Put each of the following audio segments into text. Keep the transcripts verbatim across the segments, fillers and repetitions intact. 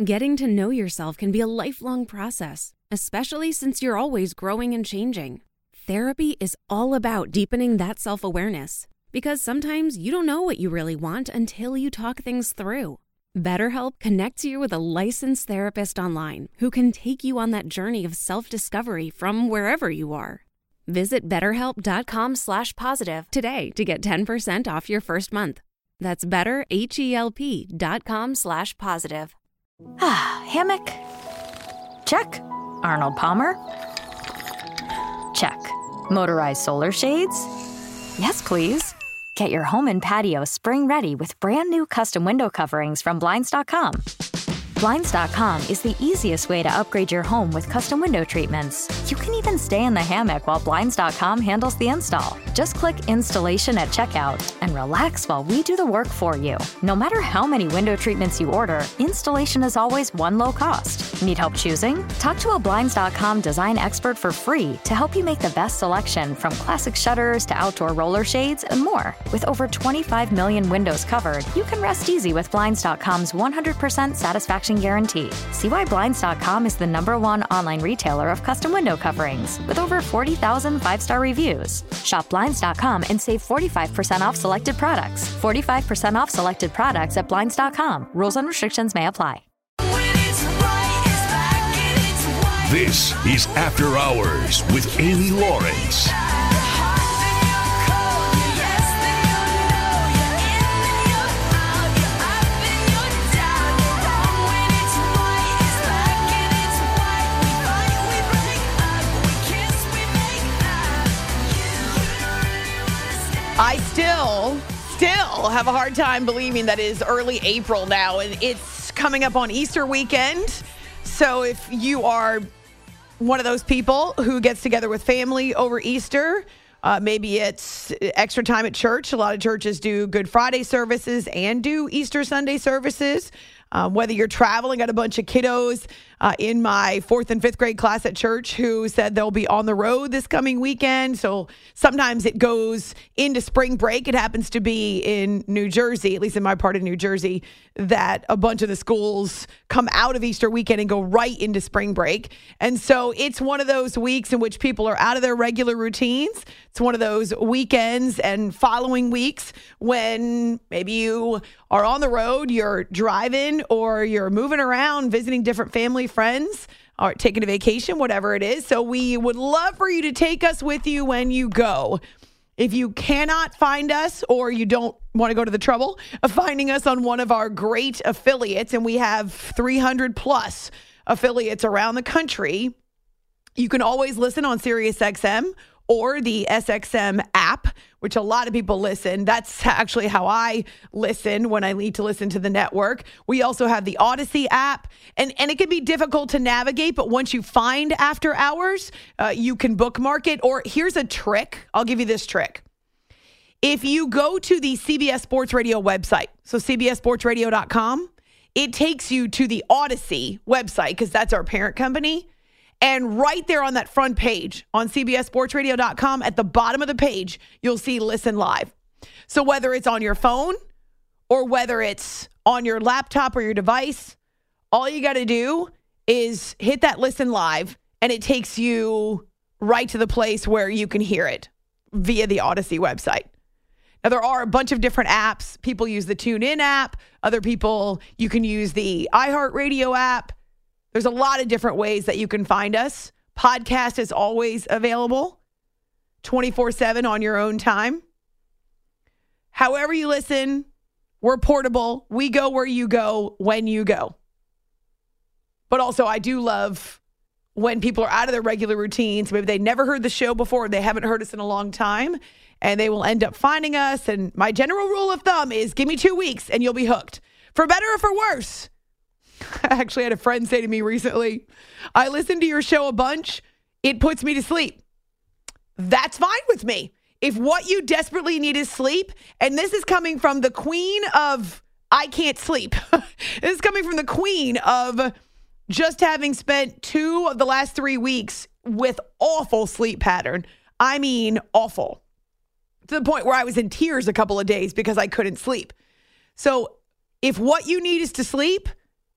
Getting to know yourself can be a lifelong process, especially since you're always growing and changing. Therapy is all about deepening that self-awareness, because sometimes you don't know what you really want until you talk things through. BetterHelp connects you with a licensed therapist online who can take you on that journey of self-discovery from wherever you are. Visit betterhelp.com slash positive today to get ten percent off your first month. That's betterhelp.com slash positive. Ah, hammock. Check. Arnold Palmer. Check. Motorized solar shades? Yes, please. Get your home and patio spring ready with brand new custom window coverings from Blinds dot com. Blinds dot com is the easiest way to upgrade your home with custom window treatments. You can even stay in the hammock while Blinds dot com handles the install. Just click installation at checkout and relax while we do the work for you. No matter how many window treatments you order, installation is always one low cost. Need help choosing? Talk to a Blinds dot com design expert for free to help you make the best selection, from classic shutters to outdoor roller shades and more. With over twenty-five million windows covered, you can rest easy with Blinds dot com's one hundred percent satisfaction guarantee. See why Blinds dot com is the number one online retailer of custom window coverings with over forty thousand five-star reviews. Shop Blinds dot com and save forty-five percent off selected products. forty-five percent off selected products at Blinds dot com. Rules and restrictions may apply. This is After Hours with Amy Lawrence. I still, still have a hard time believing that it is early April now, and it's coming up on Easter weekend. So if you are one of those people who gets together with family over Easter, uh, maybe it's extra time at church. A lot of churches do Good Friday services and do Easter Sunday services. Um, whether you're traveling, got a bunch of kiddos uh, in my fourth and fifth grade class at church who said they'll be on the road this coming weekend. So sometimes it goes into spring break. It happens to be in New Jersey, at least in my part of New Jersey, that a bunch of the schools come out of Easter weekend and go right into spring break. And so it's one of those weeks in which people are out of their regular routines. It's one of those weekends and following weeks when maybe you are on the road, you're driving, or you're moving around, visiting different family, friends, or taking a vacation, whatever it is. So we would love for you to take us with you when you go. If you cannot find us, or you don't want to go to the trouble of finding us on one of our great affiliates, and we have three hundred plus affiliates around the country, you can always listen on SiriusXM or the S X M app, which a lot of people listen. That's actually how I listen when I need to listen to the network. We also have the Odyssey app, and, and it can be difficult to navigate, but once you find After Hours, uh, you can bookmark it. Or here's a trick. I'll give you this trick. If you go to the C B S Sports Radio website, so C B S sports radio dot com, it takes you to the Odyssey website, because that's our parent company. And right there on that front page on C B S sports radio dot com, at the bottom of the page, you'll see Listen Live. So whether it's on your phone or whether it's on your laptop or your device, all you got to do is hit that Listen Live, and it takes you right to the place where you can hear it via the Odyssey website. Now, there are a bunch of different apps. People use the TuneIn app. Other people, you can use the iHeartRadio app. There's a lot of different ways that you can find us. Podcast is always available twenty-four seven on your own time. However you listen, we're portable. We go where you go when you go. But also, I do love when people are out of their regular routines. Maybe they never heard the show before. They haven't heard us in a long time, and they will end up finding us. And my general rule of thumb is give me two weeks and you'll be hooked. For better or for worse. I actually had a friend say to me recently, I listen to your show a bunch. It puts me to sleep. That's fine with me. If what you desperately need is sleep, and this is coming from the queen of I can't sleep. This is coming from the queen of just having spent two of the last three weeks with awful sleep pattern. I mean, awful. To the point where I was in tears a couple of days because I couldn't sleep. So if what you need is to sleep,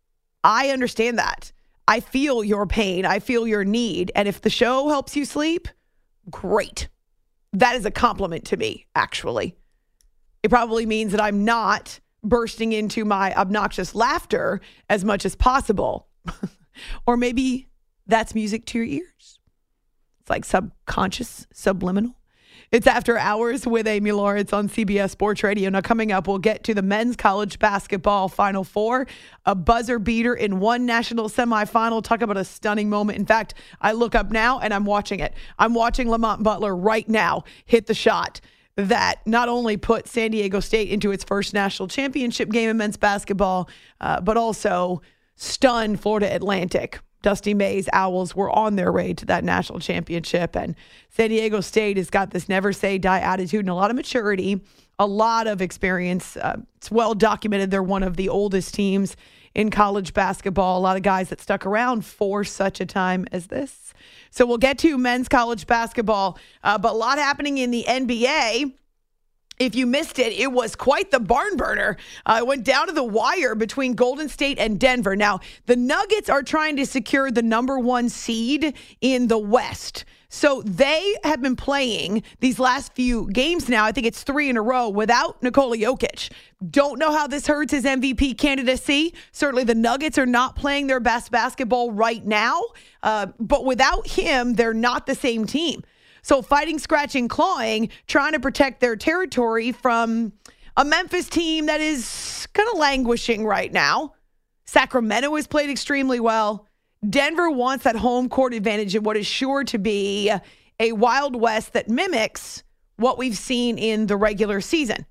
I understand that. I feel your pain. I feel your need. And if the show helps you sleep, great. That is a compliment to me, actually. It probably means that I'm not bursting into my obnoxious laughter as much as possible. Or maybe that's music to your ears. It's like subconscious, subliminal. It's After Hours with Amy Lawrence on C B S Sports Radio. Now, coming up, we'll get to the men's college basketball Final Four, a buzzer beater in one national semifinal. Talk about a stunning moment. In fact, I look up now and I'm watching it. I'm watching Lamont Butler right now hit the shot that not only put San Diego State into its first national championship game in men's basketball, uh, but also stunned Florida Atlantic. Dusty May's Owls were on their way to that national championship. And San Diego State has got this never say die attitude and a lot of maturity, a lot of experience. Uh, it's well documented. They're one of the oldest teams in college basketball. A lot of guys that stuck around for such a time as this. So we'll get to men's college basketball, uh, but a lot happening in the N B A. If you missed it, it was quite the barn burner. Uh, it went down to the wire between Golden State and Denver. Now, the Nuggets are trying to secure the number one seed in the West. So they have been playing these last few games now. I think it's three in a row without Nikola Jokic. Don't know how this hurts his M V P candidacy. Certainly the Nuggets are not playing their best basketball right now. Uh, but without him, they're not the same team. So fighting, scratching, clawing, trying to protect their territory from a Memphis team that is kind of languishing right now. Sacramento has played extremely well. Denver wants that home court advantage in what is sure to be a Wild West that mimics what we've seen in the regular season.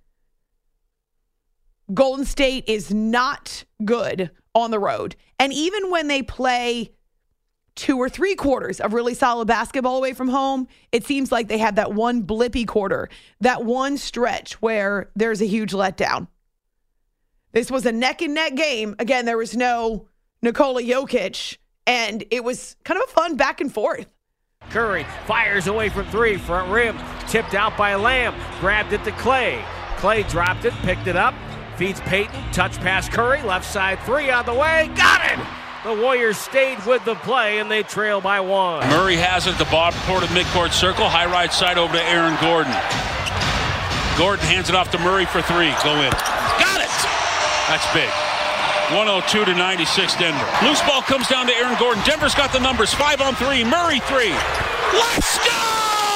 Golden State is not good on the road. And even when they play two or three quarters of really solid basketball away from home, it seems like they have that one blippy quarter, that one stretch where there's a huge letdown. This was a neck and neck game. Again, there was no Nikola Jokic, and it was kind of a fun back and forth. Curry fires away from three, front rim, tipped out by Lamb, grabbed it to Clay. Clay dropped it, picked it up, feeds Payton, touch pass Curry, left side three on the way, got it! The Warriors stayed with the play, and they trail by one. Murray has it at the bottom part of midcourt circle. High right side over to Aaron Gordon. Gordon hands it off to Murray for three. Go in. Got it! That's big. one oh two to ninety-six Denver. Loose ball comes down to Aaron Gordon. Denver's got the numbers. Five on three. Murray three. Let's go!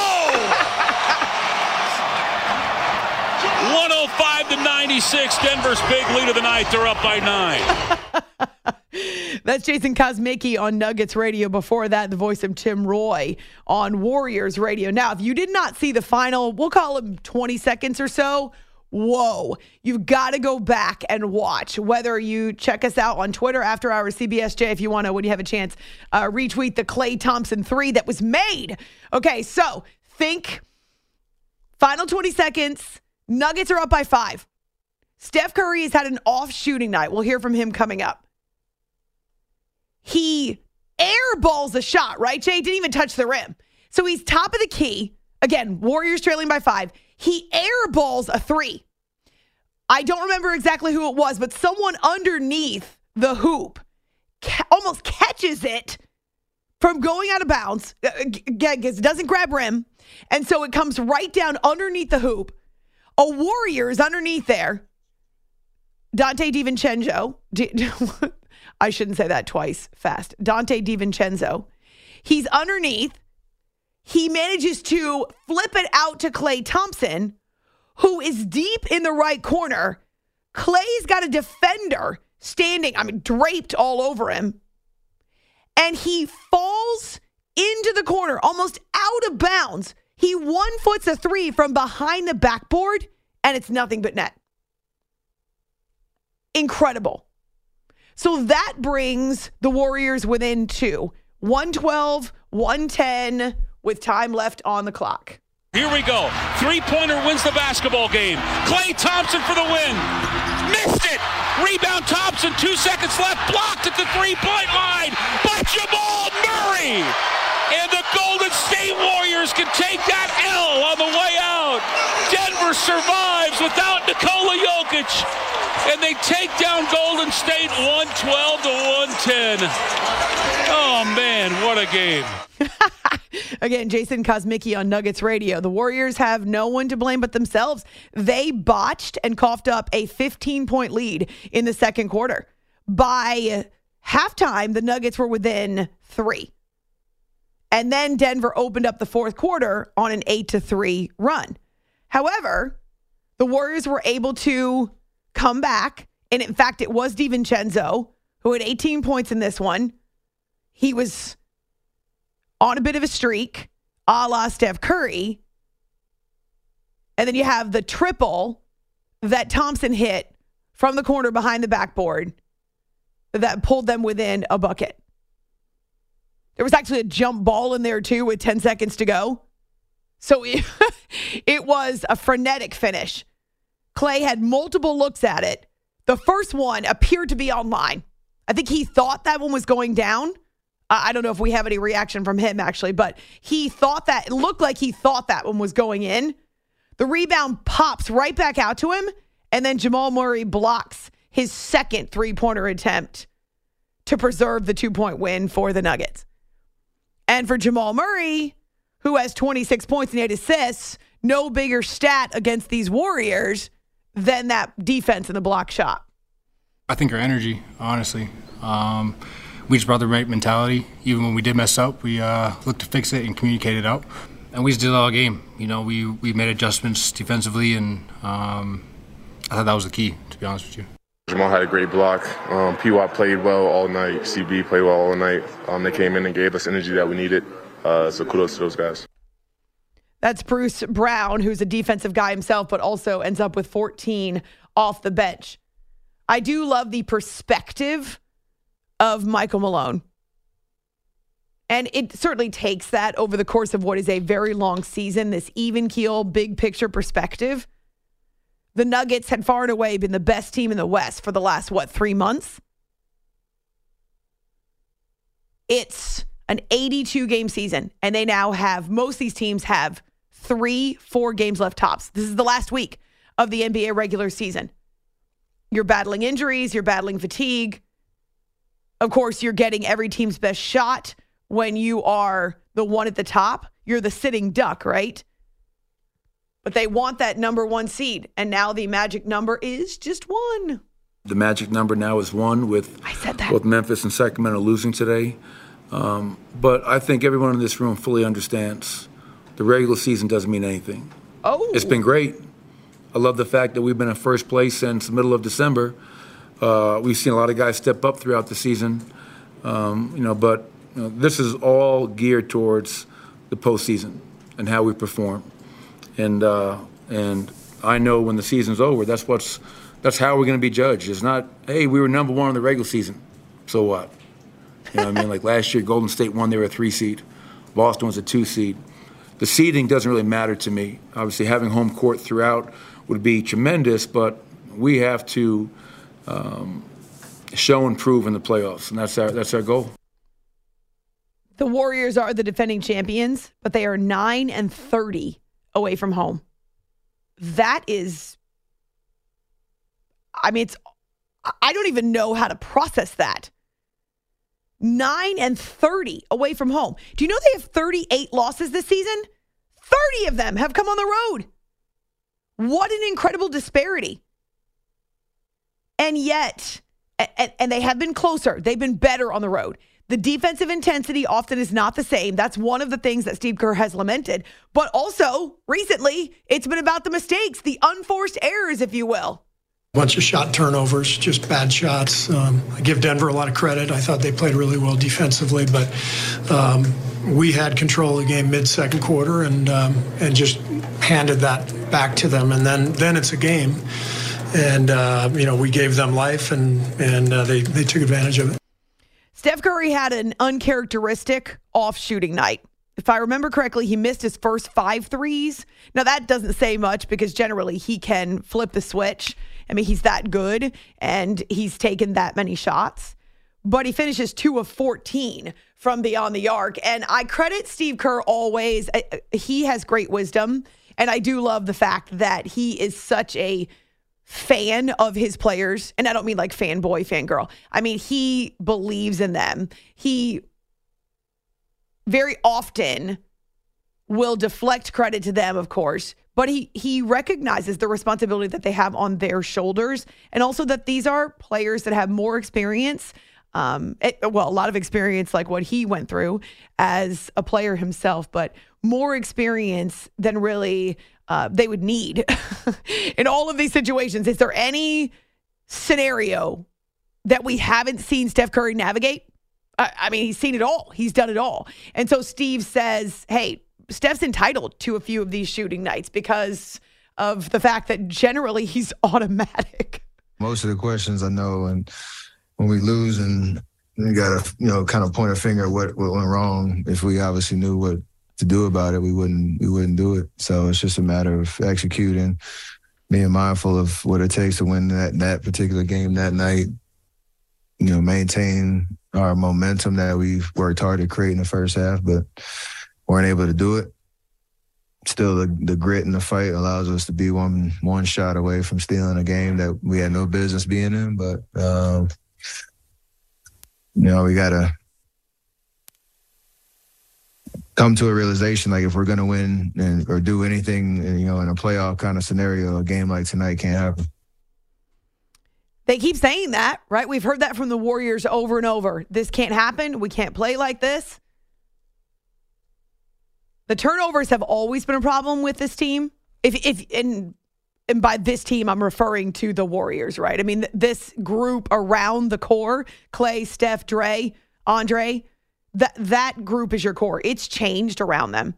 one oh five to ninety-six. Denver's big lead of the night. They're up by nine. That's Jason Kosmicki on Nuggets Radio. Before that, the voice of Tim Roy on Warriors Radio. Now, if you did not see the final, we'll call them twenty seconds or so. Whoa. You've got to go back and watch. Whether you check us out on Twitter, After Hours C B S J, if you want to, when you have a chance, uh, retweet the Klay Thompson three that was made. Okay, so think final twenty seconds. Nuggets are up by five. Steph Curry has had an off shooting night. We'll hear from him coming up. He airballs a shot, right, Jay? Didn't even touch the rim. So he's top of the key. Again, Warriors trailing by five. He airballs a three. I don't remember exactly who it was, but someone underneath the hoop ca- almost catches it from going out of bounds. It doesn't grab rim. And so it comes right down underneath the hoop. A Warriors underneath there. Dante DiVincenzo. D- I shouldn't say that twice fast. Dante DiVincenzo. He's underneath. He manages to flip it out to Klay Thompson, who is deep in the right corner. Klay's got a defender standing, I mean, draped all over him. And he falls into the corner, almost out of bounds. He one-foots a three from behind the backboard, and it's nothing but net. Incredible. So that brings the Warriors within two. one twelve, one ten with time left on the clock. Here we go. Three-pointer wins the basketball game. Klay Thompson for the win. Missed it. Rebound Thompson. Two seconds left. Blocked at the three-point line by Jamal Murray. And the Golden State Warriors can take that L on the way out. Denver Denver survives without Nikola Jokic, and they take down Golden State one twelve to one ten. Oh, man, what a game. Again, Jason Kosmicki on Nuggets Radio. The Warriors have no one to blame but themselves. They botched and coughed up a fifteen-point lead in the second quarter. By halftime, the Nuggets were within three. And then Denver opened up the fourth quarter on an eight to three run. However, the Warriors were able to come back. And in fact, it was DiVincenzo who had eighteen points in this one. He was on a bit of a streak, a la Steph Curry. And then you have the triple that Thompson hit from the corner behind the backboard that pulled them within a bucket. There was actually a jump ball in there, too, with ten seconds to go. So it, it was a frenetic finish. Clay had multiple looks at it. The first one appeared to be online. I think he thought that one was going down. I don't know if we have any reaction from him, actually, but he thought that, it looked like he thought that one was going in. The rebound pops right back out to him, and then Jamal Murray blocks his second three-pointer attempt to preserve the two-point win for the Nuggets. And for Jamal Murray, who has twenty-six points and eight assists, no bigger stat against these Warriors than that defense and the block shot. I think our energy, honestly. Um, we just brought the right mentality. Even when we did mess up, we uh, looked to fix it and communicate it out. And we just did it all game. You know, we, we made adjustments defensively, and um, I thought that was the key, to be honest with you. Jamal had a great block. Um, P W A played well all night. C B played well all night. Um, they came in and gave us energy that we needed. Uh, so kudos to those guys. That's Bruce Brown, who's a defensive guy himself, but also ends up with fourteen off the bench. I do love the perspective of Michael Malone. And it certainly takes that over the course of what is a very long season, this even keel, big picture perspective. The Nuggets had far and away been the best team in the West for the last, what, three months? It's an eighty-two game season, and they now have, most of these teams have three, four games left tops. This is the last week of the N B A regular season. You're battling injuries, you're battling fatigue. Of course, you're getting every team's best shot when you are the one at the top. You're the sitting duck, right? But they want that number one seed, and now the magic number is just one. The magic number now is one with I said that. both Memphis and Sacramento losing today. Um, but I think everyone in this room fully understands the regular season doesn't mean anything. Oh. It's been great. I love the fact that we've been in first place since the middle of December. Uh, we've seen a lot of guys step up throughout the season, um, you know, but you know, this is all geared towards the postseason and how we perform. And uh, and I know when the season's over, that's what's that's how we're going to be judged. It's not, hey, we were number one in the regular season, so what? You know what I mean? Like last year, Golden State won, they were a three seed. Boston was a two seed. The seeding doesn't really matter to me. Obviously, having home court throughout would be tremendous, but we have to um, show and prove in the playoffs, and that's our that's our goal. The Warriors are the defending champions, but they are nine and thirty away from home. That is, I mean, it's, I don't even know how to process that. nine and thirty away from home. Do you know they have thirty-eight losses this season? thirty of them have come on the road. What an incredible disparity. And yet, and, and they have been closer. They've been better on the road. The defensive intensity often is not the same. That's one of the things that Steve Kerr has lamented. But also, recently, it's been about the mistakes, the unforced errors, if you will. Bunch of shot turnovers, just bad shots. Um, I give Denver a lot of credit. I thought they played really well defensively, but um, we had control of the game mid-second quarter and um, and just handed that back to them. And then then it's a game, and uh, you know we gave them life, and and uh, they they took advantage of it. Steph Curry had an uncharacteristic off shooting night. If I remember correctly, he missed his first five threes. Now, that doesn't say much because generally he can flip the switch. I mean, he's that good, and he's taken that many shots. But he finishes two of fourteen from beyond the arc. And I credit Steve Kerr always. He has great wisdom, And I do love the fact that he is such a fan of his players. And I don't mean like fanboy, fangirl. I mean, he believes in them. He very often will deflect credit to them, of course, but he he recognizes the responsibility that they have on their shoulders, and also that these are players that have more experience, um, it, well, a lot of experience like what he went through as a player himself, but more experience than really uh, they would need in all of these situations. Is there any scenario that we haven't seen Steph Curry navigate? I, I mean, he's seen it all. He's done it all. And so Steve says, hey, Steph's entitled to a few of these shooting nights because of the fact that generally he's automatic. Most of the questions I know, and when we lose and we got to, you know, kind of point a finger at what, what went wrong, if we obviously knew what to do about it, we wouldn't we wouldn't do it. So it's just a matter of executing, being mindful of what it takes to win that, that particular game that night, you know, maintain our momentum that we've worked hard to create in the first half, but weren't able to do it. Still, the, the grit in the fight allows us to be one one shot away from stealing a game that we had no business being in. But, um, you know, we got to come to a realization, like if we're going to win and, or do anything, you know, in a playoff kind of scenario, a game like tonight can't happen. They keep saying that, right? We've heard that from the Warriors over and over. This can't happen. We can't play like this. The turnovers have always been a problem with this team. If if and and by this team, I'm referring to the Warriors, right? I mean, th- this group around the core, Clay, Steph, Dre, Andre, that that group is your core. It's changed around them.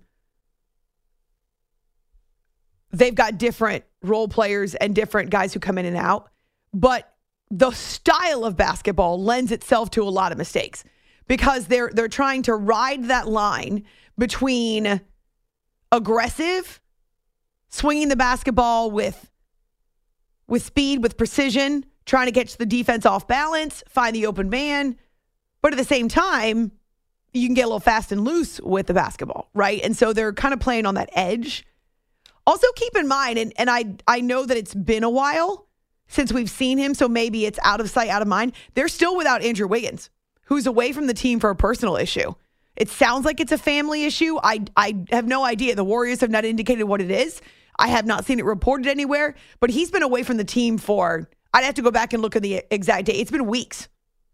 They've got different role players and different guys who come in and out, but the style of basketball lends itself to a lot of mistakes because they're they're trying to ride that line between aggressive, swinging the basketball with, with speed, with precision, trying to catch the defense off balance, find the open man. But at the same time, you can get a little fast and loose with the basketball, right? And so they're kind of playing on that edge. Also keep in mind, and, and I, I know that it's been a while since we've seen him, so maybe it's out of sight, out of mind. They're still without Andrew Wiggins, who's away from the team for a personal issue. It sounds like it's a family issue. I I have no idea. The Warriors have not indicated what it is. I have not seen it reported anywhere, but he's been away from the team for, I'd have to go back and look at the exact date. It's been weeks.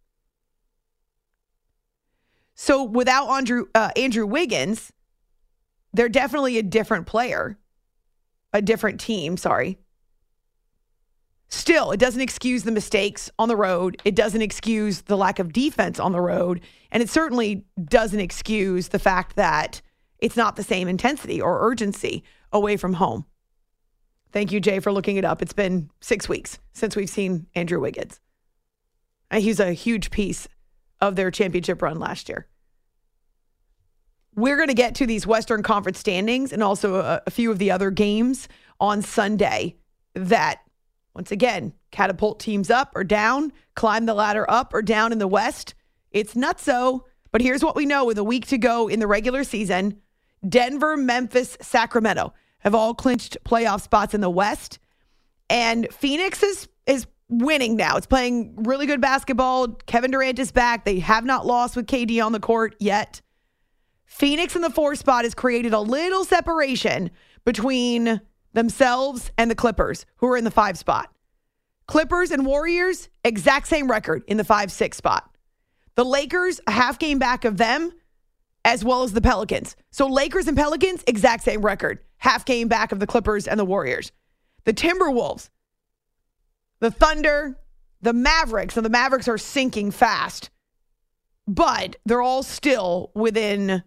So without Andrew, uh, Andrew Wiggins, they're definitely a different player, a different team, sorry. Still, it doesn't excuse the mistakes on the road. It doesn't excuse the lack of defense on the road. And it certainly doesn't excuse the fact that it's not the same intensity or urgency away from home. Thank you, Jay, for looking it up. It's been six weeks since we've seen Andrew Wiggins. And he's a huge piece of their championship run last year. We're going to get to these Western Conference standings and also a, a few of the other games on Sunday that, once again, catapult teams up or down, climb the ladder up or down in the West. It's nutso, but here's what we know with a week to go in the regular season. Denver, Memphis, Sacramento have all clinched playoff spots in the West. And Phoenix is, is winning now. It's playing really good basketball. Kevin Durant is back. They have not lost with K D on the court yet. Phoenix in the four spot has created a little separation between themselves and the Clippers, who are in the five spot. Clippers and Warriors, exact same record in the five six spot. The Lakers, a half game back of them, as well as the Pelicans. So Lakers and Pelicans, exact same record. Half game back of the Clippers and the Warriors. The Timberwolves, the Thunder, the Mavericks. Now the Mavericks are sinking fast, but they're all still within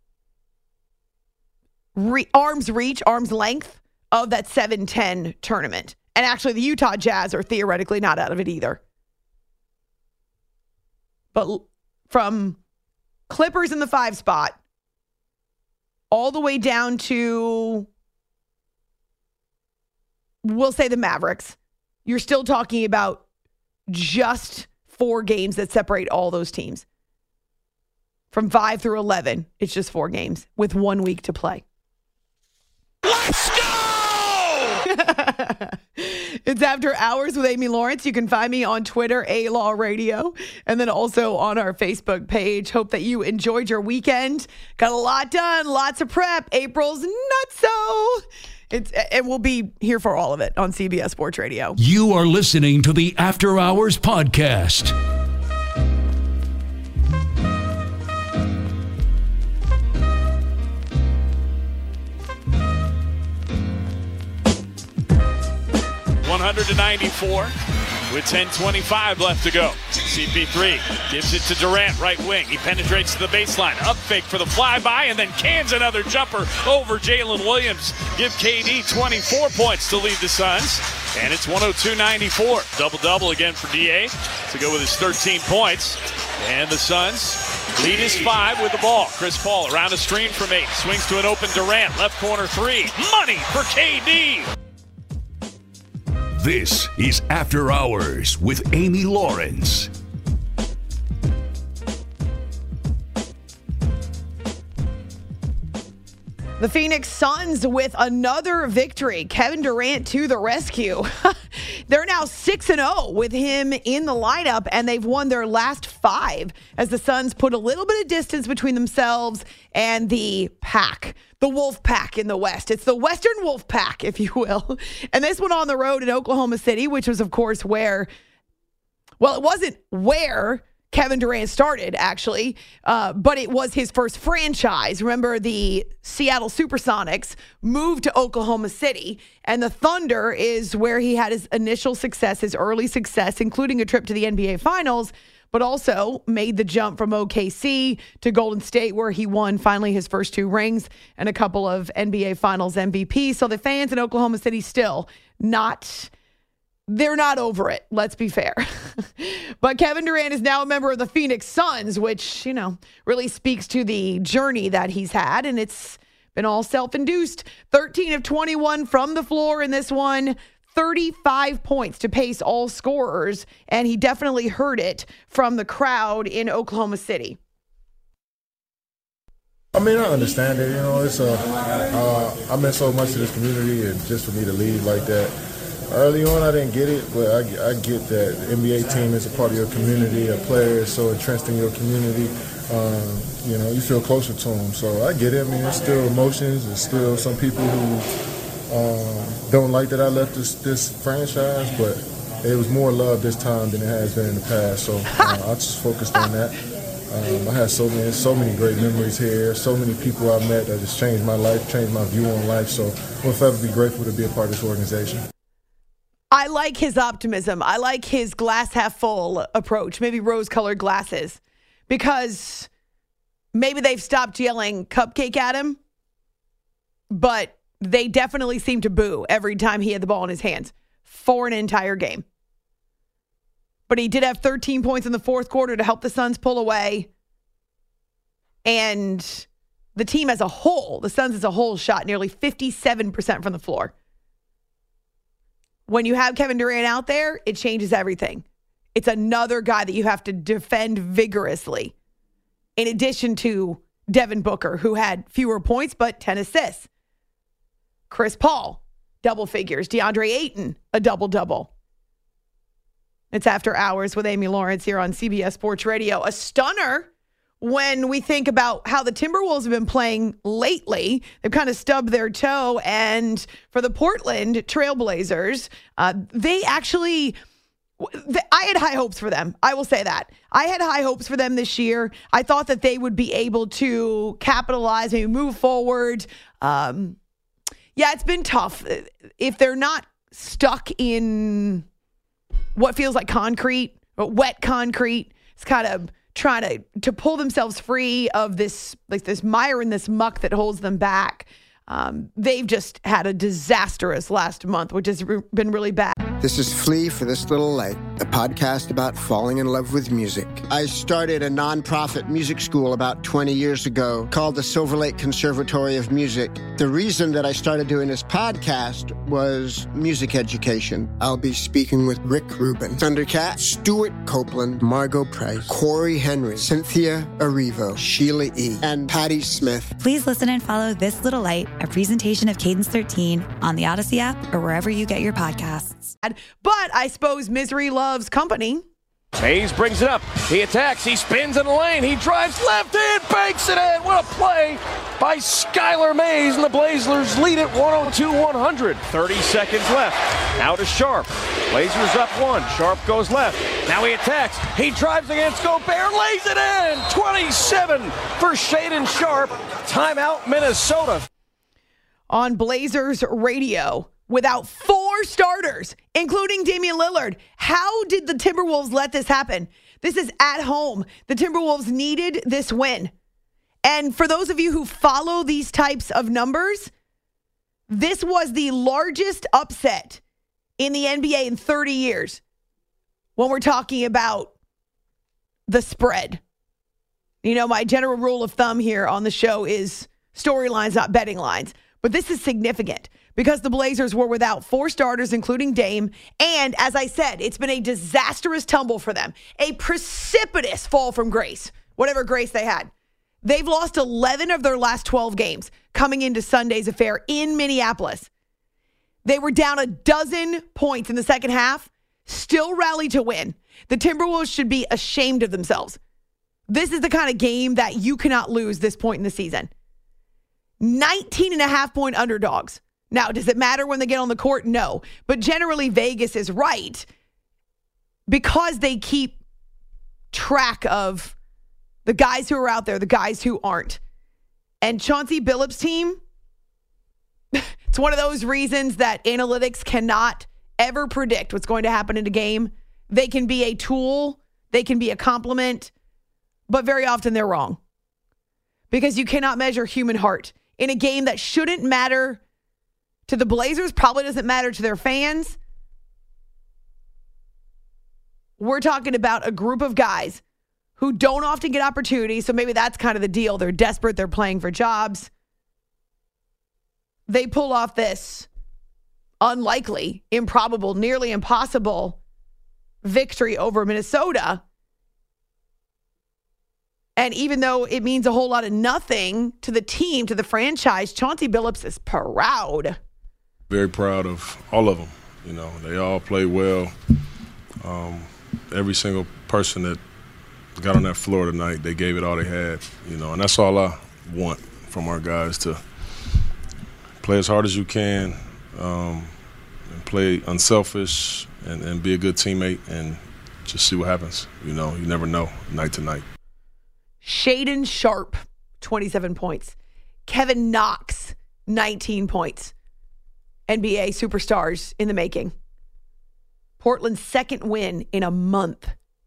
re- arm's reach, arm's length of that seven ten tournament. And actually, the Utah Jazz are theoretically not out of it either. But from Clippers in the five spot all the way down to, we'll say the Mavericks, you're still talking about just four games that separate all those teams. From five through eleven, it's just four games with one week to play. Let's go! It's After Hours with Amy Lawrence. You can find me on Twitter, A-Law Radio, and then also on our Facebook page. Hope that you enjoyed your weekend. Got a lot done, lots of prep. April's not so. It's, it will be here for all of it on C B S Sports Radio. You are listening to the After Hours Podcast. one ninety-four with ten twenty-five left to go. C P three gives it to Durant, right wing. He penetrates to the baseline. Up fake for the flyby, and then cans another jumper over Jalen Williams. Give K D twenty-four points to lead the Suns. And it's one oh two ninety-four. Double-double again for D A to go with his thirteen points. And the Suns lead his five with the ball. Chris Paul around a screen from eight. Swings to an open Durant. Left corner three. Money for K D. This is After Hours with Amy Lawrence. The Phoenix Suns with another victory. Kevin Durant to the rescue. They're now six and oh with him in the lineup, and they've won their last five as the Suns put a little bit of distance between themselves and the pack. The Wolf Pack in the West. It's the Western Wolf Pack, if you will. And this one on the road in Oklahoma City, which was, of course, where, well, it wasn't where Kevin Durant started, actually, uh, but it was his first franchise. Remember, the Seattle Supersonics moved to Oklahoma City, and the Thunder is where he had his initial success, his early success, including a trip to the N B A Finals, but also made the jump from O K C to Golden State, where he won finally his first two rings and a couple of N B A Finals M V Ps. So the fans in Oklahoma City still not, they're not over it, let's be fair. But Kevin Durant is now a member of the Phoenix Suns, which, you know, really speaks to the journey that he's had, and it's been all self-induced. thirteen of twenty-one from the floor in this one. thirty-five points to pace all scorers, and he definitely heard it from the crowd in Oklahoma City. I mean, I understand it. You know, it's a, uh, I meant so much to this community, and just for me to leave like that. Early on, I didn't get it, but I, I get that the N B A team is a part of your community, a player is so entrenched in your community. Um, you know, you feel closer to them. So I get it. I mean, there's still emotions. There's still some people who Um, don't like that I left this, this franchise, but it was more love this time than it has been in the past. So uh, I just focused on that. Um, I had so many, so many great memories here. So many people I met that just changed my life, changed my view on life. So I'll forever be grateful to be a part of this organization. I like his optimism. I like his glass half full approach. Maybe rose-colored glasses, because maybe they've stopped yelling cupcake at him, but they definitely seemed to boo every time he had the ball in his hands for an entire game. But he did have thirteen points in the fourth quarter to help the Suns pull away. And the team as a whole, the Suns as a whole, shot nearly fifty-seven percent from the floor. When you have Kevin Durant out there, it changes everything. It's another guy that you have to defend vigorously, in addition to Devin Booker, who had fewer points but ten assists. Chris Paul, double figures. DeAndre Ayton, a double-double. It's After Hours with Amy Lawrence here on C B S Sports Radio. A stunner when we think about how the Timberwolves have been playing lately. They've kind of stubbed their toe. And for the Portland Trailblazers, uh, they actually... I had high hopes for them. I will say that. I had high hopes for them this year. I thought that they would be able to capitalize, maybe move forward. Um... Yeah, it's been tough. If they're not stuck in what feels like concrete, wet concrete, it's kind of trying to, to pull themselves free of this, like this mire and this muck that holds them back. Um, they've just had a disastrous last month, which has re- been really bad. This is Flea for This Little Light, a podcast about falling in love with music. I started a nonprofit music school about twenty years ago called the Silver Lake Conservatory of Music. The reason that I started doing this podcast was music education. I'll be speaking with Rick Rubin, Thundercat, Stuart Copeland, Margot Price, Corey Henry, Cynthia Erivo, Sheila E., and Patti Smith. Please listen and follow This Little Light, a presentation of Cadence thirteen on the Odyssey app or wherever you get your podcasts. But I suppose misery loves company. Hayes brings it up. He attacks. He spins in the lane. He drives left hand, banks it in. What a play by Skylar Mays, and the Blazers lead it one oh two one hundred. thirty seconds left. Now to Sharp. Blazers up one. Sharp goes left. Now he attacks. He drives against Gobert, lays it in. twenty-seven for Shaedon Sharp. Timeout, Minnesota. On Blazers radio, without four starters, including Damian Lillard. How did the Timberwolves let this happen? This is at home. The Timberwolves needed this win. And for those of you who follow these types of numbers, this was the largest upset in the N B A in thirty years when we're talking about the spread. You know, my general rule of thumb here on the show is storylines, not betting lines. But this is significant because the Blazers were without four starters, including Dame. And as I said, it's been a disastrous tumble for them, a precipitous fall from grace, whatever grace they had. They've lost eleven of their last twelve games coming into Sunday's affair in Minneapolis. They were down a dozen points in the second half, still rallied to win. The Timberwolves should be ashamed of themselves. This is the kind of game that you cannot lose this point in the season. nineteen and a half point underdogs. Now, does it matter when they get on the court? No. But generally, Vegas is right because they keep track of the guys who are out there, the guys who aren't. And Chauncey Billups' team, it's one of those reasons that analytics cannot ever predict what's going to happen in a game. They can be a tool, they can be a compliment, but very often they're wrong because you cannot measure human heart. In a game that shouldn't matter to the Blazers, probably doesn't matter to their fans. We're talking about a group of guys who don't often get opportunities, so maybe that's kind of the deal. They're desperate, they're playing for jobs. They pull off this unlikely, improbable, nearly impossible victory over Minnesota. And even though it means a whole lot of nothing to the team, to the franchise, Chauncey Billups is proud. Very proud of all of them. You know, they all played well. Um, every single person that got on that floor tonight, they gave it all they had. You know, and that's all I want from our guys, to play as hard as you can, um, and play unselfish, and, and be a good teammate, and just see what happens. You know, you never know, night to night. Shaedon Sharp, twenty-seven points. Kevin Knox, nineteen points. N B A superstars in the making. Portland's second win in a month.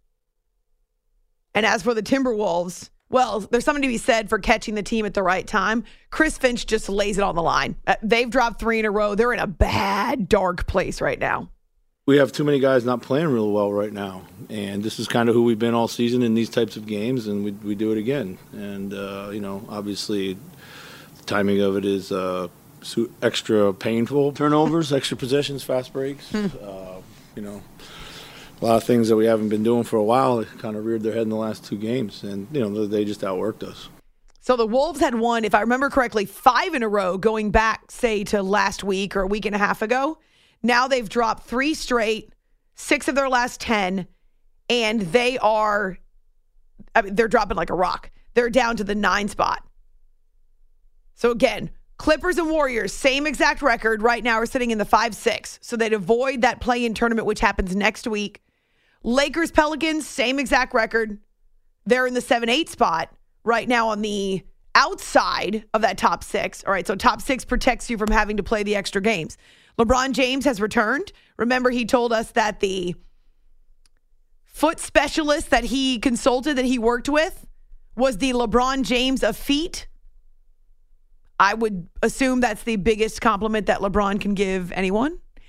And as for the Timberwolves, well, there's something to be said for catching the team at the right time. Chris Finch just lays it on the line. They've dropped three in a row. They're in a bad, dark place right now. We have too many guys not playing real well right now, and this is kind of who we've been all season in these types of games, and we we do it again. And uh, you know, obviously, the timing of it is uh, extra painful. Turnovers, extra possessions, fast breaks. uh, you know, a lot of things that we haven't been doing for a while. They kind of reared their head in the last two games, and you know, they just outworked us. So the Wolves had won, if I remember correctly, five in a row going back, say, to last week or a week and a half ago. Now they've dropped three straight, six of their last ten, and they are, I mean, they're dropping like a rock. They're down to the nine spot. So again, Clippers and Warriors, same exact record, right now are sitting in the five six. So they'd avoid that play-in tournament, which happens next week. Lakers, Pelicans, same exact record. They're in the seven eight spot right now on the outside of that top six. All right, so top six protects you from having to play the extra games. LeBron James has returned. Remember, he told us that the foot specialist that he consulted, that he worked with, was the LeBron James of feet. I would assume that's the biggest compliment that LeBron can give anyone.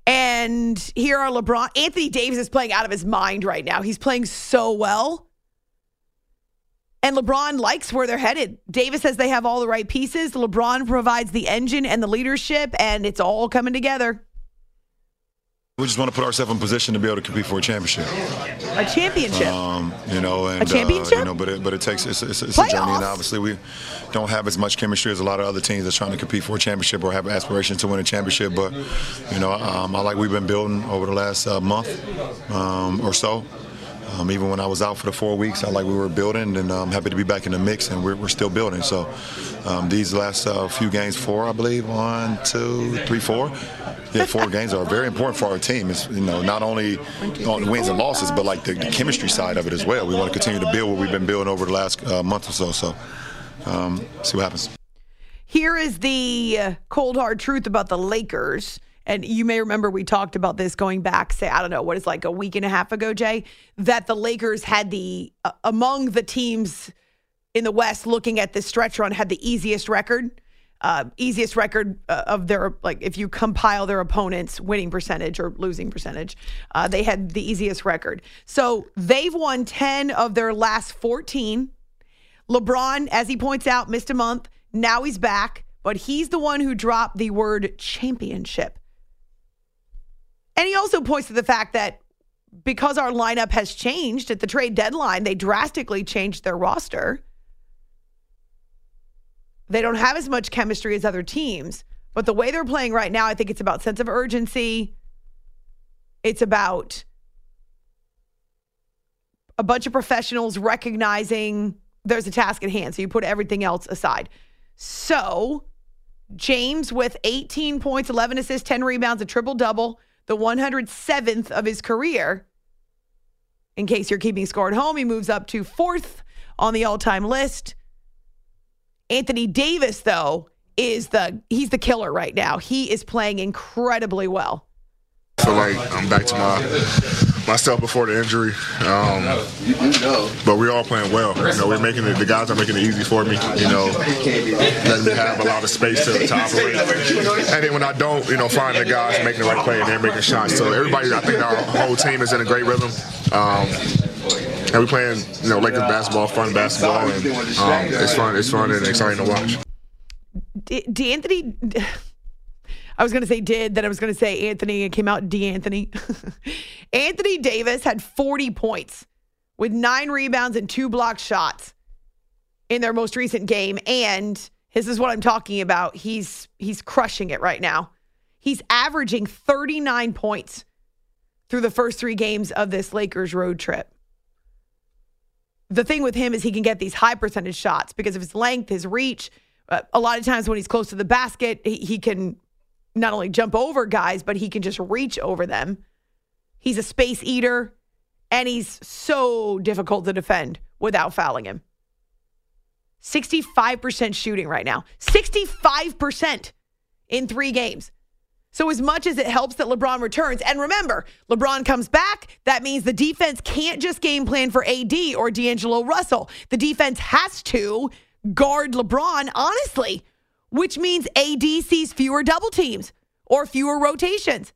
And here are LeBron. Anthony Davis is playing out of his mind right now. He's playing so well. And LeBron likes where they're headed. Davis says they have all the right pieces. LeBron provides the engine and the leadership, and it's all coming together. We just want to put ourselves in position to be able to compete for a championship. A championship. Um, you know, and, a championship. Uh, you know, but it, but it takes it's, it's, it's a journey, and obviously we don't have as much chemistry as a lot of other teams that's trying to compete for a championship or have aspirations to win a championship. But you know, um, I like we've been building over the last uh, month um, or so. Um, even when I was out for the four weeks, I like we were building, and I'm happy to be back in the mix, and we're, we're still building. So um, these last uh, few games, four, I believe, one, two, three, four. Yeah, four games are very important for our team. It's, you know, not only on the wins and losses, but like the, the chemistry side of it as well. We want to continue to build what we've been building over the last uh, month or so. So um, see what happens. Here is the uh, cold, hard truth about the Lakers. And you may remember we talked about this going back, say, I don't know, what is like a week and a half ago, Jay, that the Lakers had the, uh, among the teams in the West looking at this stretch run, had the easiest record, uh, easiest record uh, of their, like if you compile their opponents' winning percentage or losing percentage, uh, they had the easiest record. So they've won ten of their last fourteen. LeBron, as he points out, missed a month. Now he's back, but he's the one who dropped the word championship. And he also points to the fact that because our lineup has changed at the trade deadline, they drastically changed their roster. They don't have as much chemistry as other teams. But the way they're playing right now, I think it's about sense of urgency. It's about a bunch of professionals recognizing there's a task at hand. So you put everything else aside. So James with eighteen points, eleven assists, ten rebounds, a triple-double. The one hundred seventh of his career. In case you're keeping score at home, he moves up to fourth on the all-time list. Anthony Davis, though, is the he's the killer right now. He is playing incredibly well. I feel like I'm back to my myself before the injury, um, but we're all playing well. You know, we're making it. The guys are making it easy for me. You know, letting me have a lot of space to, to operate. And then when I don't, you know, find the guys making the right play and they're making shots. So everybody, I think our whole team is in a great rhythm. Um, and we're playing, you know, Lakers basketball, fun basketball, and um, it's fun. It's fun and exciting to watch. D- D'Anthony. I was going to say did, then I was going to say Anthony. It came out D'Anthony. Anthony Davis had forty points with nine rebounds and two blocked shots in their most recent game. And this is what I'm talking about. He's he's crushing it right now. He's averaging thirty-nine points through the first three games of this Lakers road trip. The thing with him is he can get these high percentage shots because of his length, his reach. Uh, a lot of times when he's close to the basket, he, he can not only jump over guys, but he can just reach over them. He's a space eater, and he's so difficult to defend without fouling him. sixty-five percent shooting right now. sixty-five percent in three games. So as much as it helps that LeBron returns, and remember, LeBron comes back, that means the defense can't just game plan for A D or D'Angelo Russell. The defense has to guard LeBron, honestly, which means A D sees fewer double teams or fewer rotations.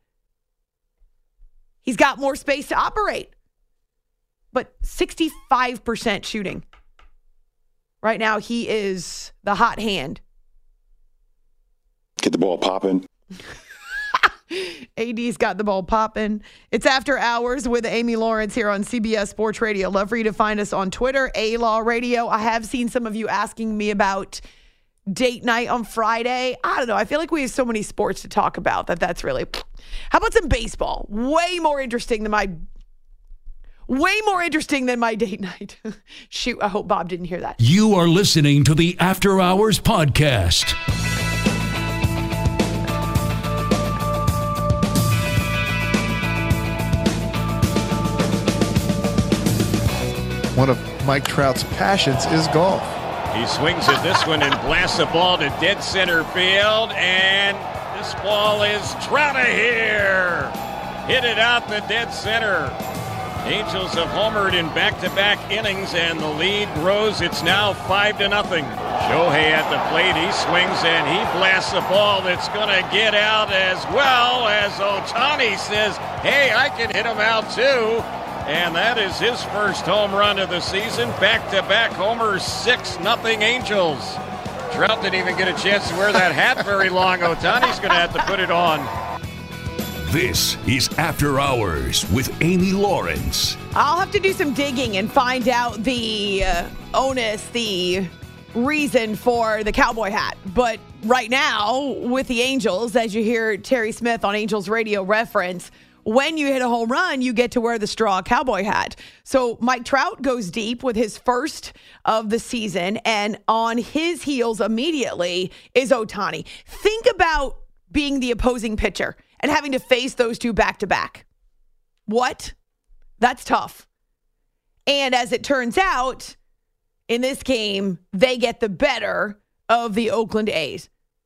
He's got more space to operate. But sixty-five percent shooting. Right now, he is the hot hand. Get the ball popping. A D's got the ball popping. It's After Hours with Amy Lawrence here on C B S Sports Radio. Love for you to find us on Twitter, A-Law Radio. I have seen some of you asking me about date night on Friday. I don't know. I feel like we have so many sports to talk about that that's really... How about some baseball? Way more interesting than my... Way more interesting than my date night. Shoot, I hope Bob didn't hear that. You are listening to the After Hours Podcast. One of Mike Trout's passions is golf. He swings at this one and blasts the ball to dead center field, and this ball is Trout here. Hit it out the dead center. Angels have homered in back-to-back innings, and the lead grows. It's now five to nothing. Shohei at the plate. He swings and he blasts a ball that's going to get out as well as Ohtani says, hey, I can hit him out too. And that is his first home run of the season. Back-to-back homers, six nothing Angels. Trout didn't even get a chance to wear that hat very long. Ohtani's going to have to put it on. This is After Hours with Amy Lawrence. I'll have to do some digging and find out the uh, onus, the reason for the cowboy hat. But right now, with the Angels, as you hear Terry Smith on Angels Radio reference, when you hit a home run, you get to wear the straw cowboy hat. So Mike Trout goes deep with his first of the season, and on his heels immediately is Ohtani. Think about being the opposing pitcher and having to face those two back-to-back. What? That's tough. And as it turns out, in this game, they get the better of the Oakland A's.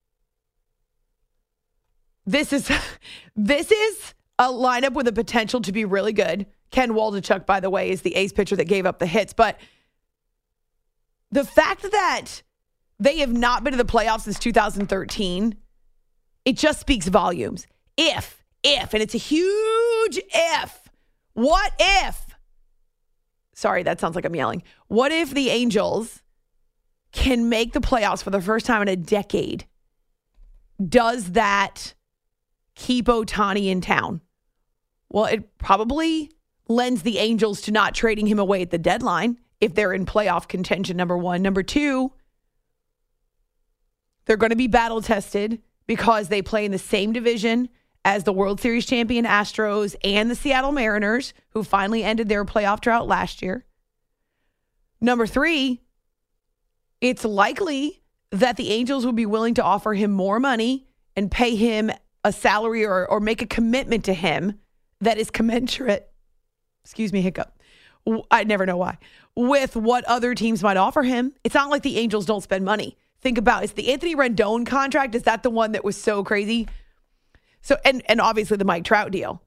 This is this is a lineup with the potential to be really good. Ken Waldichuk, by the way, is the A's pitcher that gave up the hits. But the fact that they have not been to the playoffs since two thousand thirteen, it just speaks volumes. If, if, and it's a huge if. What if? Sorry, that sounds like I'm yelling. What if the Angels can make the playoffs for the first time in a decade? Does that keep Ohtani in town? Well, it probably lends the Angels to not trading him away at the deadline if they're in playoff contention, number one. Number two, they're going to be battle tested because they play in the same division as the World Series champion Astros and the Seattle Mariners, who finally ended their playoff drought last year. Number three, it's likely that the Angels will be willing to offer him more money and pay him a salary or, or make a commitment to him that is commensurate, excuse me, hiccup, I never know why, with what other teams might offer him. It's not like the Angels don't spend money. Think about, is the Anthony Rendon contract, is that the one that was so crazy? So, and, and obviously the Mike Trout deal.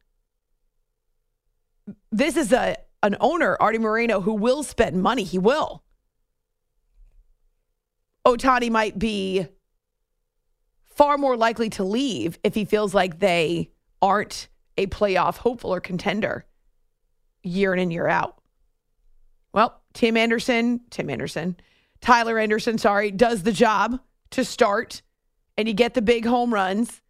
This is a an owner, Artie Moreno, who will spend money. He will. Ohtani might be far more likely to leave if he feels like they aren't a playoff hopeful or contender year in and year out. Well, Tim Anderson, Tim Anderson, Tyler Anderson, sorry, does the job to start, and you get the big home runs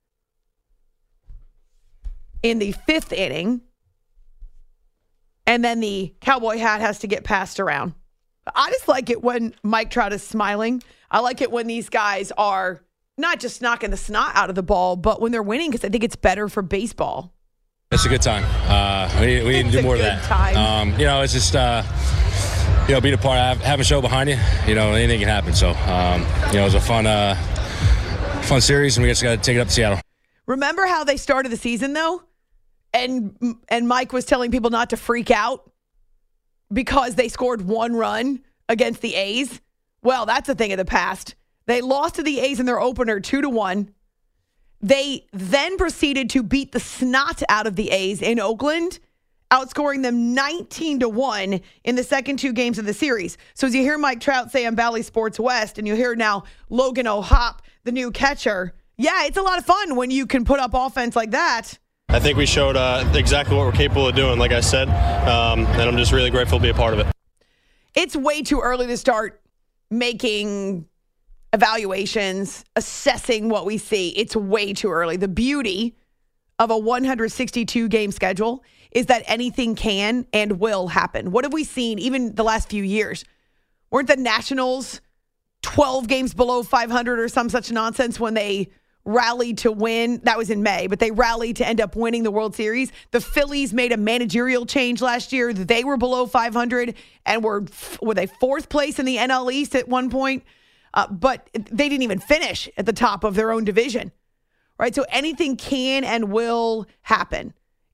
in the fifth inning, and then the cowboy hat has to get passed around. I just like it when Mike Trout is smiling. I like it when these guys are not just knocking the snot out of the ball, but when they're winning, because I think it's better for baseball. It's a good time. Uh, we need, we need to do more of that. Um, you know, it's just, uh, you know, being a part, have, have a show behind you. You know, anything can happen. So, um, you know, it was a fun, uh, fun series, and we just got to take it up to Seattle. Remember how they started the season, though? And and Mike was telling people not to freak out because they scored one run against the A's. Well, that's a thing of the past. They lost to the A's in their opener two to one. They then proceeded to beat the snot out of the A's in Oakland, outscoring them nineteen to one in the second two games of the series. So as you hear Mike Trout say on Bally Sports West, and you hear now Logan O'Hoppe, the new catcher, yeah, it's a lot of fun when you can put up offense like that. I think we showed uh, exactly what we're capable of doing, like I said, um, and I'm just really grateful to be a part of it. It's way too early to start making evaluations, assessing what we see. It's way too early. The beauty of a one hundred sixty-two game schedule is that anything can and will happen. What have we seen even the last few years? Weren't the Nationals twelve games below five hundred or some such nonsense when they rallied to win? That was in May, but they rallied to end up winning the World Series. The Phillies made a managerial change last year. They were below five hundred and were, were they fourth place in the N L East at one point? Uh, but they didn't even finish at the top of their own division, right? So anything can and will happen.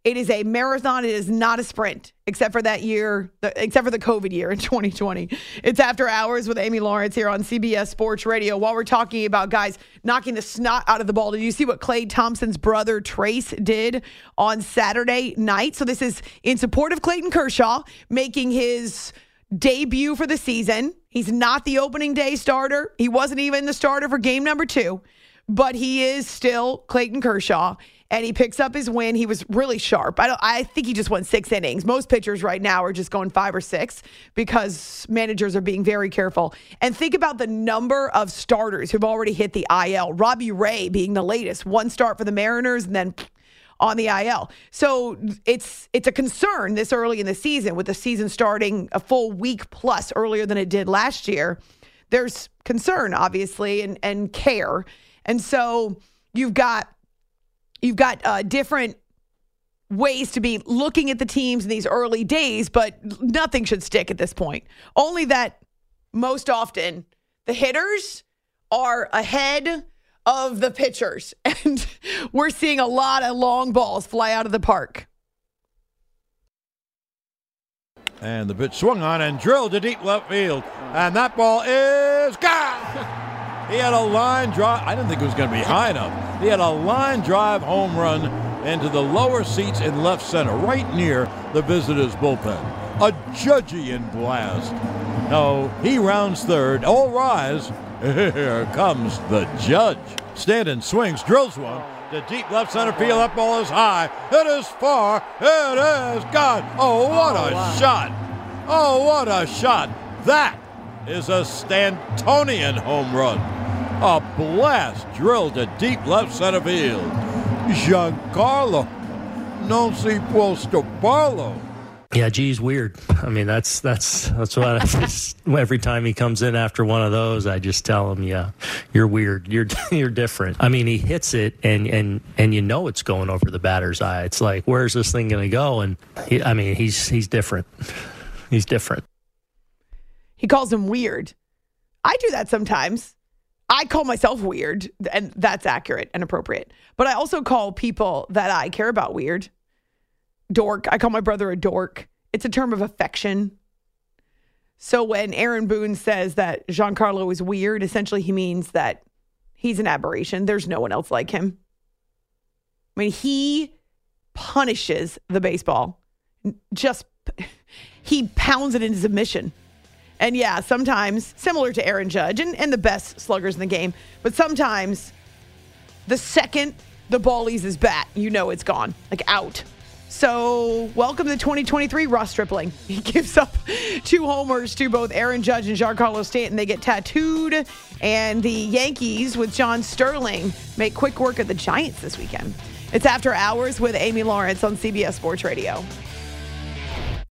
It is a marathon. It is not a sprint, except for that year, the, except for the COVID year in twenty twenty. It's After Hours with Amy Lawrence here on C B S Sports Radio. While we're talking about guys knocking the snot out of the ball, did you see what Klay Thompson's brother Trace did on Saturday night? So this is in support of Clayton Kershaw making his debut for the season. He's not the opening day starter. He wasn't even the starter for game number two, but he is still Clayton Kershaw. And he picks up his win. He was really sharp. I don't. I think he just went six innings. Most pitchers right now are just going five or six because managers are being very careful. And think about the number of starters who've already hit the I L. Robbie Ray being the latest. One start for the Mariners and then on the I L. So it's it's a concern this early in the season, with the season starting a full week plus earlier than it did last year. There's concern, obviously, and, and care. And so you've got... You've got uh, different ways to be looking at the teams in these early days, but nothing should stick at this point. Only that most often the hitters are ahead of the pitchers, and we're seeing a lot of long balls fly out of the park. And the pitch swung on and drilled to deep left field, and that ball is gone. He had a line drive. I didn't think it was going to be high enough. He had a line drive home run into the lower seats in left center, right near the visitors' bullpen. A Judgian blast. No, he rounds third. All rise. Here comes the judge. Stanton swings, drills one to deep left center field. That ball is high. It is far. It is gone. Oh, what a shot. Oh, what a shot. That is a Stantonian home run. A blast drilled to deep left center field. Giancarlo non si può stopparlo. Yeah, geez, weird. I mean, that's that's that's what I just, every time he comes in after one of those, I just tell him, yeah, you're weird. You're you're different. I mean, he hits it, and and and you know it's going over the batter's eye. It's like, where's this thing going to go? And he, I mean, he's he's different. He's different. He calls him weird. I do that sometimes. I call myself weird, and that's accurate and appropriate. But I also call people that I care about weird. Dork. I call my brother a dork. It's a term of affection. So when Aaron Boone says that Giancarlo is weird, essentially he means that he's an aberration. There's no one else like him. I mean, he punishes the baseball. Just, he pounds it into submission. And yeah, sometimes, similar to Aaron Judge and, and the best sluggers in the game, but sometimes the second the ball leaves his bat, you know it's gone, like out. So welcome to twenty twenty-three Ross Stripling. He gives up two homers to both Aaron Judge and Giancarlo Stanton. They get tattooed, and the Yankees with John Sterling make quick work of the Giants this weekend. It's After Hours with Amy Lawrence on C B S Sports Radio.